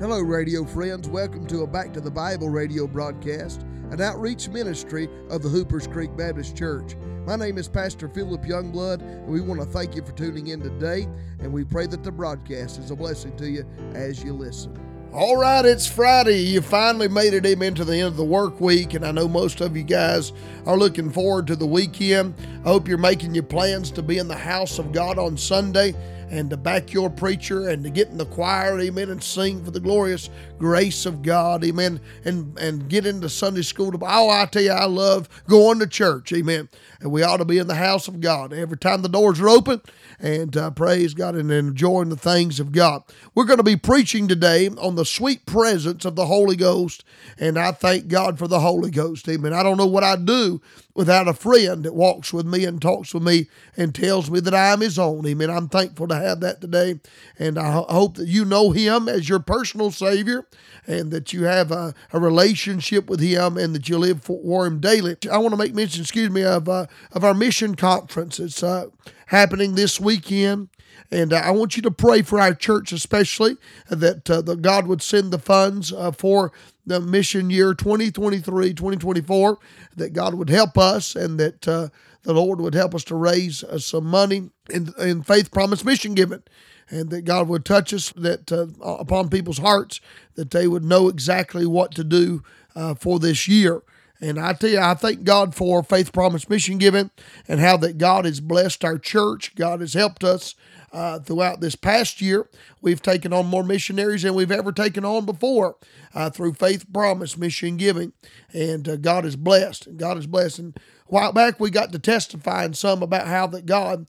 Hello, radio friends. Welcome to a Back to the Bible radio broadcast, an outreach ministry of the Hoopers Creek Baptist Church. My name is Pastor Philip Youngblood, and we want to thank you for tuning in today, and we pray that the broadcast is a blessing to you as you listen. All right, it's Friday. You finally made it into the end of the work week, and I know most of you guys are looking forward to the weekend. I hope you're making your plans to be in the house of God on Sunday and to back your preacher and to get in the choir, amen, and sing for the glorious grace of God, amen, and get into Sunday school. Oh, I tell you, I love going to church, amen, and we ought to be in the house of God every time the doors are open, and praise God and enjoying the things of God. We're going to be preaching today on the sweet presence of the Holy Ghost, and I thank God for the Holy Ghost, amen. I don't know what I'd do without a friend that walks with me and talks with me and tells me that I'm his own, amen. I'm thankful to have that today, and I hope that you know him as your personal Savior and that you have a relationship with him and that you live for him daily. I want to make mention, of our mission conference. It's happening this weekend, and I want you to pray for our church especially, that God would send the funds for the mission year 2023, 2024, that God would help us and that the Lord would help us to raise some money in Faith Promise Mission Giving, and that God would touch us that upon people's hearts, that they would know exactly what to do for this year. And I tell you, I thank God for Faith Promise Mission Giving and how that God has blessed our church. God has helped us throughout this past year. We've taken on more missionaries than we've ever taken on before through Faith Promise Mission Giving. And God is blessed. God is blessed. And a while back, we got to testifying some about how that God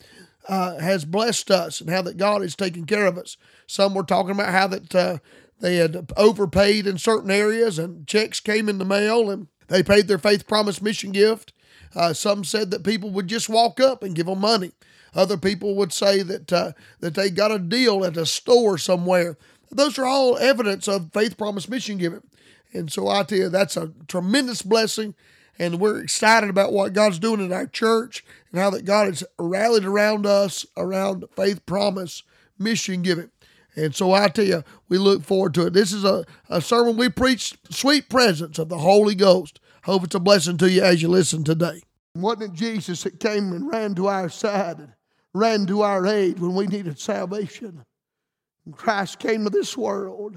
has blessed us and how that God is taking care of us. Some were talking about how that they had overpaid in certain areas and checks came in the mail and they paid their Faith Promise mission gift. Some said that people would just walk up and give them money. Other people would say that they got a deal at a store somewhere. Those are all evidence of Faith Promise Mission Giving. And so I tell you, that's a tremendous blessing. And we're excited about what God's doing in our church and how that God has rallied around us around Faith Promise Mission Giving. And so I tell you, we look forward to it. This is a sermon we preach, sweet presence of the Holy Ghost. Hope it's a blessing to you as you listen today. Wasn't it Jesus that came and ran to our side and ran to our aid when we needed salvation? And Christ came to this world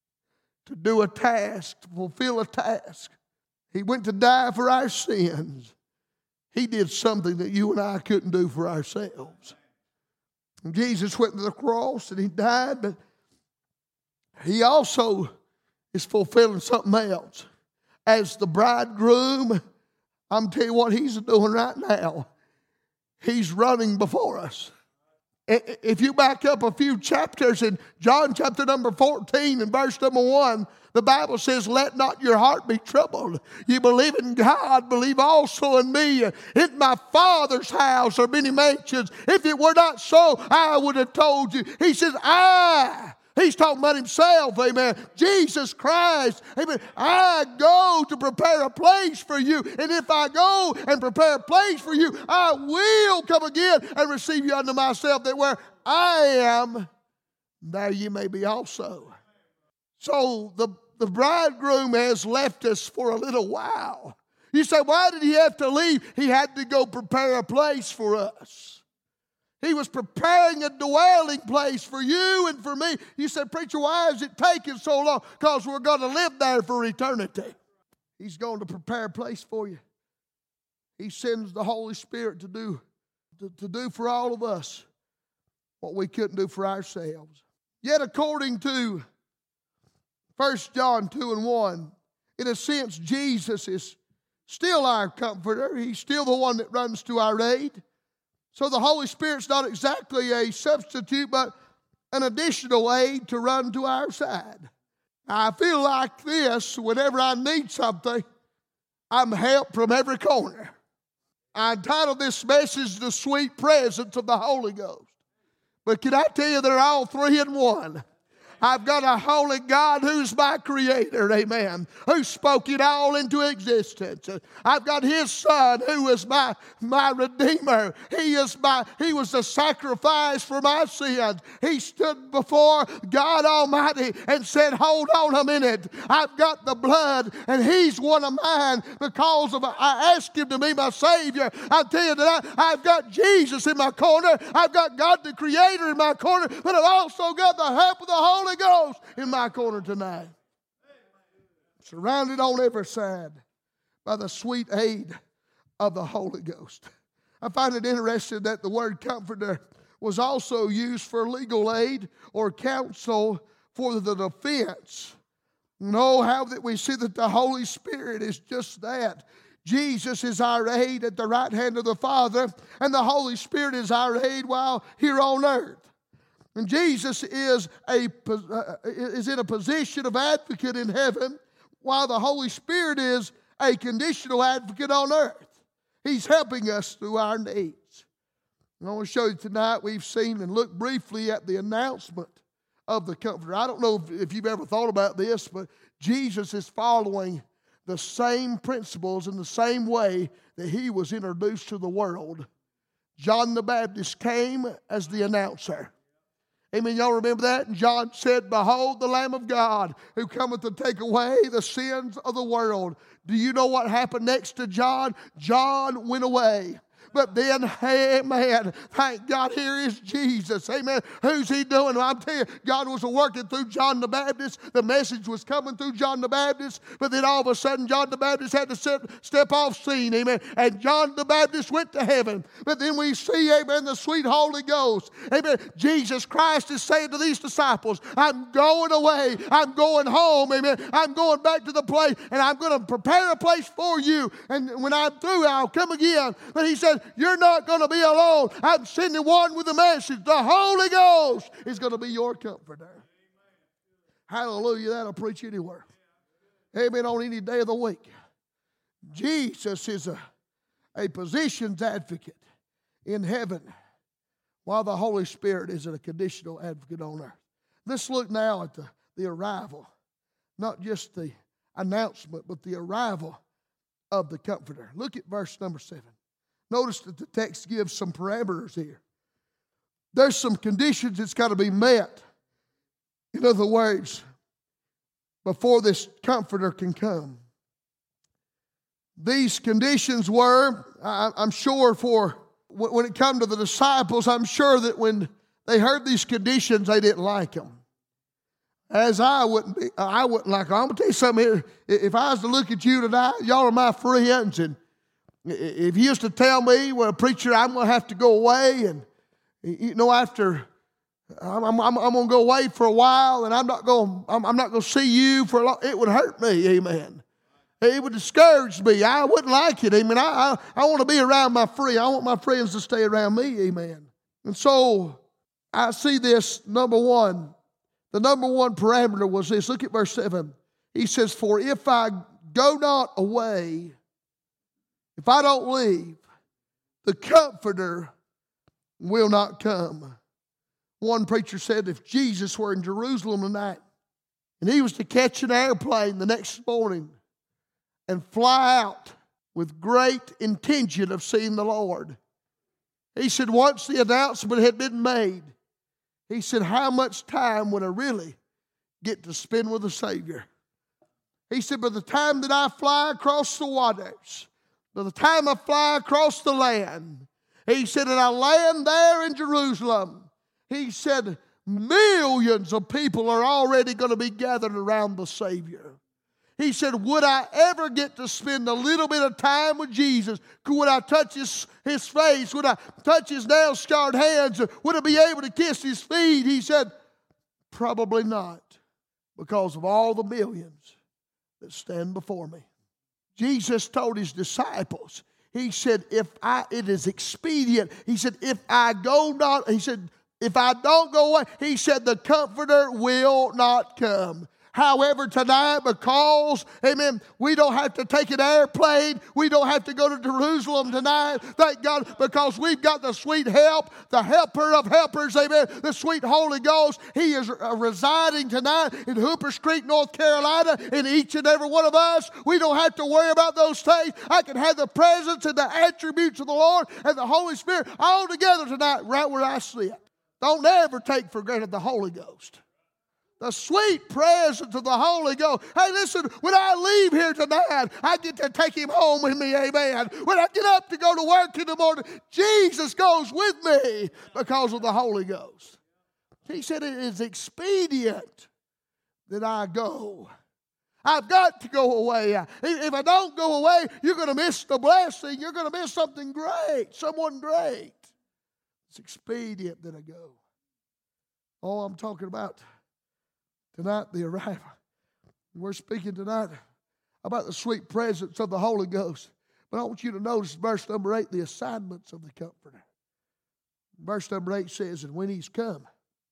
to do a task, to fulfill a task. He went to die for our sins. He did something that you and I couldn't do for ourselves. And Jesus went to the cross and he died, but he also is fulfilling something else. As the bridegroom, I'm telling you what he's doing right now. He's running before us. If you back up a few chapters in John chapter number 14 and verse number 1, the Bible says, let not your heart be troubled. You believe in God, believe also in me. In my Father's house are many mansions. If it were not so, I would have told you. He says, He's talking about himself, amen. Jesus Christ, amen. I go to prepare a place for you. And if I go and prepare a place for you, I will come again and receive you unto myself, that where I am, there you may be also. So the bridegroom has left us for a little while. You say, why did he have to leave? He had to go prepare a place for us. He was preparing a dwelling place for you and for me. You said, preacher, why is it taking so long? Because we're going to live there for eternity. He's going to prepare a place for you. He sends the Holy Spirit to do for all of us what we couldn't do for ourselves. Yet according to 1 John 2 and 1, in a sense, Jesus is still our comforter. He's still the one that runs to our aid. So the Holy Spirit's not exactly a substitute, but an additional aid to run to our side. I feel like this whenever I need something, I'm helped from every corner. I entitled this message, The Sweet Presence of the Holy Ghost. But can I tell you, they're all three in one. I've got a holy God who's my creator, amen, who spoke it all into existence. I've got His Son who is my Redeemer. He was the sacrifice for my sins. He stood before God Almighty and said, hold on a minute. I've got the blood and He's one of mine because I asked Him to be my Savior. I tell you that I've got Jesus in my corner. I've got God the Creator in my corner, but I've also got the help of the Holy Ghost in my corner tonight. Surrounded on every side by the sweet aid of the Holy Ghost. I find it interesting that the word comforter was also used for legal aid or counsel for the defense. Know how that we see that the Holy Spirit is just that. Jesus is our aid at the right hand of the Father, and the Holy Spirit is our aid while here on earth. And Jesus is in a position of advocate in heaven, while the Holy Spirit is a conditional advocate on earth. He's helping us through our needs. And I want to show you tonight, we've seen and looked briefly at the announcement of the Comforter. I don't know if you've ever thought about this, but Jesus is following the same principles in the same way that He was introduced to the world. John the Baptist came as the announcer. Amen. Y'all remember that? And John said, behold the Lamb of God who cometh to take away the sins of the world. Do you know what happened next to John? John went away. But then, amen, thank God, here is Jesus. Amen. Who's He doing? Well, I'm telling you, God was working through John the Baptist. The message was coming through John the Baptist. But then all of a sudden, John the Baptist had to step off scene. Amen. And John the Baptist went to heaven. But then we see, amen, the sweet Holy Ghost. Amen. Jesus Christ is saying to these disciples, I'm going away. I'm going home. Amen. I'm going back to the place, and I'm going to prepare a place for you. And when I'm through, I'll come again. But He said, you're not going to be alone. I'm sending one with a message. The Holy Ghost is going to be your comforter. Hallelujah. That'll preach anywhere. Amen. On any day of the week. Jesus is a positions advocate in heaven, while the Holy Spirit is a conditional advocate on earth. Let's look now at the arrival. Not just the announcement, but the arrival of the Comforter. Look at verse number 7. Notice that the text gives some parameters here. There's some conditions that's got to be met. In other words, before this Comforter can come. These conditions were, I'm sure when it come to the disciples, I'm sure that when they heard these conditions, they didn't like them. As I wouldn't like them. I'm going to tell you something here. If I was to look at you tonight, y'all are my friends, and if you used to tell me, well, preacher, I'm going to have to go away, and after I'm going to go away for a while, and I'm not going to see you for a long, it would hurt me, amen. It would discourage me. I wouldn't like it, amen. I want to be around my friends. I want my friends to stay around me, amen. And so I see this, number one. The number one parameter was this. Look at verse 7. He says, for if I go not away, if I don't leave, the Comforter will not come. One preacher said if Jesus were in Jerusalem tonight and He was to catch an airplane the next morning and fly out with great intention of seeing the Lord, he said once the announcement had been made, he said, how much time would I really get to spend with the Savior? He said, by the time that I fly across the waters, by the time I fly across the land, he said, and I land there in Jerusalem, he said, millions of people are already going to be gathered around the Savior. He said, would I ever get to spend a little bit of time with Jesus? Would I touch his face? Would I touch his nail-scarred hands? Would I be able to kiss his feet? He said, probably not, because of all the millions that stand before me. Jesus told his disciples, he said, it is expedient. He said, if I go not, he said, if I don't go away, he said, the Comforter will not come. However, tonight, because, amen, we don't have to take an airplane. We don't have to go to Jerusalem tonight. Thank God, because we've got the sweet help, the helper of helpers, amen, the sweet Holy Ghost. He is residing tonight in Hoopers Creek, North Carolina, in each and every one of us. We don't have to worry about those things. I can have the presence and the attributes of the Lord and the Holy Spirit all together tonight, right where I sit. Don't ever take for granted the Holy Ghost. The sweet presence of the Holy Ghost. Hey, listen, when I leave here tonight, I get to take Him home with me, amen. When I get up to go to work in the morning, Jesus goes with me because of the Holy Ghost. He said it is expedient that I go. I've got to go away. If I don't go away, you're going to miss the blessing. You're going to miss something great, someone great. It's expedient that I go. Oh, I'm talking about tonight, the arrival. We're speaking tonight about the sweet presence of the Holy Ghost. But I want you to notice verse number 8, the assignments of the Comforter. Verse number 8 says, and when He's come,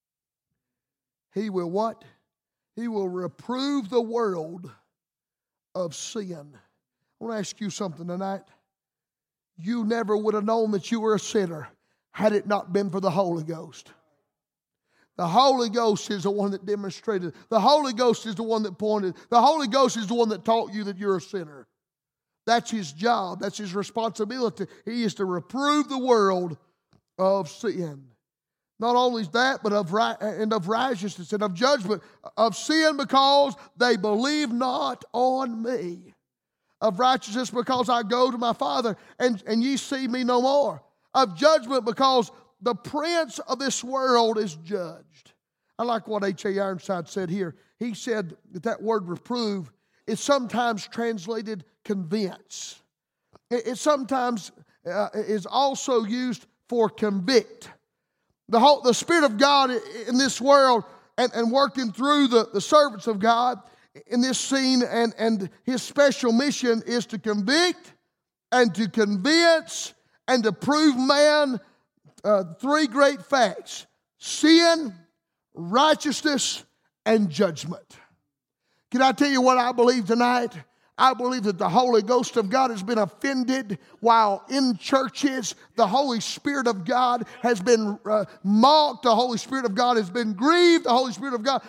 He will what? He will reprove the world of sin. I want to ask you something tonight. You never would have known that you were a sinner had it not been for the Holy Ghost. The Holy Ghost is the one that demonstrated. The Holy Ghost is the one that pointed. The Holy Ghost is the one that taught you that you're a sinner. That's His job. That's His responsibility. He is to reprove the world of sin. Not only that, but of righteousness and of judgment. Of sin because they believe not on me. Of righteousness because I go to my Father and ye see me no more. Of judgment because the prince of this world is judged. I like what H.A. Ironside said here. He said that word reprove is sometimes translated convince. It sometimes is also used for convict. The Spirit of God in this world and working through the servants of God in this scene and His special mission is to convict and to convince and to prove man three great facts: sin, righteousness, and judgment. Can I tell you what I believe tonight? I believe that the Holy Ghost of God has been offended while in churches. The Holy Spirit of God has been mocked. The Holy Spirit of God has been grieved. The Holy Spirit of God,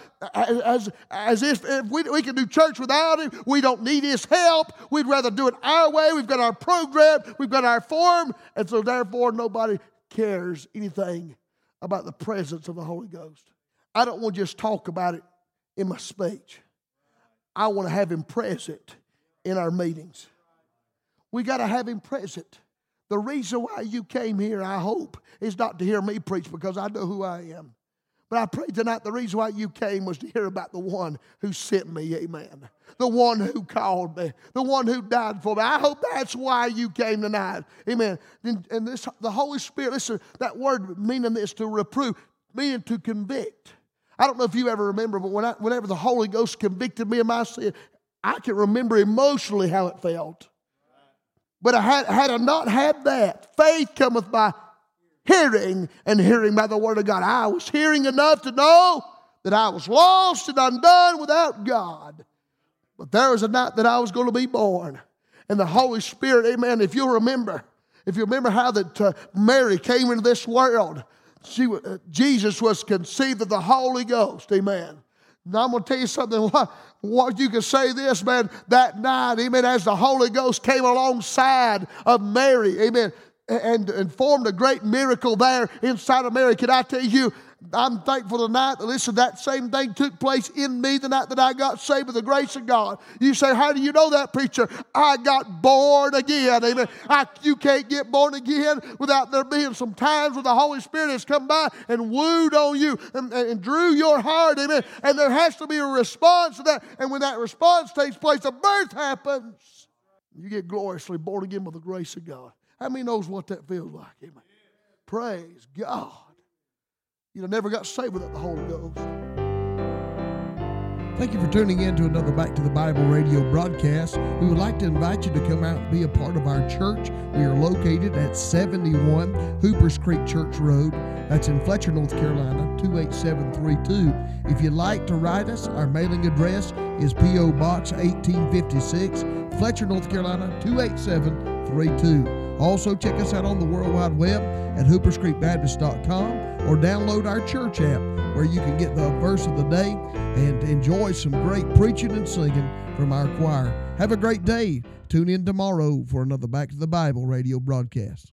as if we can do church without Him. We don't need His help. We'd rather do it our way. We've got our program. We've got our form. And so therefore nobody cares anything about the presence of the Holy Ghost. I don't want to just talk about it in my speech. I want to have Him present in our meetings. We got to have Him present. The reason why you came here, I hope, is not to hear me preach because I know who I am. But I pray tonight the reason why you came was to hear about the one who sent me, amen. The one who called me, the one who died for me. I hope that's why you came tonight, amen. And this, the Holy Spirit, listen, that word meaning is to reprove, meaning to convict. I don't know if you ever remember, but whenever the Holy Ghost convicted me of my sin, I can remember emotionally how it felt. But had I not had that, faith cometh by hearing, and hearing by the Word of God. I was hearing enough to know that I was lost and undone without God. But there was a night that I was going to be born. And the Holy Spirit, amen, if you remember how that Mary came into this world, Jesus was conceived of the Holy Ghost, amen. Now I'm going to tell you something. What you can say this, man, that night, amen, as the Holy Ghost came alongside of Mary, amen, and formed a great miracle there inside of Mary. Can I tell you, I'm thankful tonight that, listen, that same thing took place in me the night that I got saved by the grace of God. You say, how do you know that, preacher? I got born again, amen. You can't get born again without there being some times when the Holy Spirit has come by and wooed on you and drew your heart, amen. And there has to be a response to that. And when that response takes place, a birth happens. You get gloriously born again by the grace of God. How many knows what that feels like, amen? Praise God. You never got saved without the Holy Ghost. Thank you for tuning in to another Back to the Bible radio broadcast. We would like to invite you to come out and be a part of our church. We are located at 71 Hoopers Creek Church Road. That's in Fletcher, North Carolina, 28732. If you'd like to write us, our mailing address is P.O. Box 1856, Fletcher, North Carolina, 28732. Also, check us out on the World Wide Web at hooperscreekbaptist.com or download our church app where you can get the verse of the day and enjoy some great preaching and singing from our choir. Have a great day. Tune in tomorrow for another Back to the Bible radio broadcast.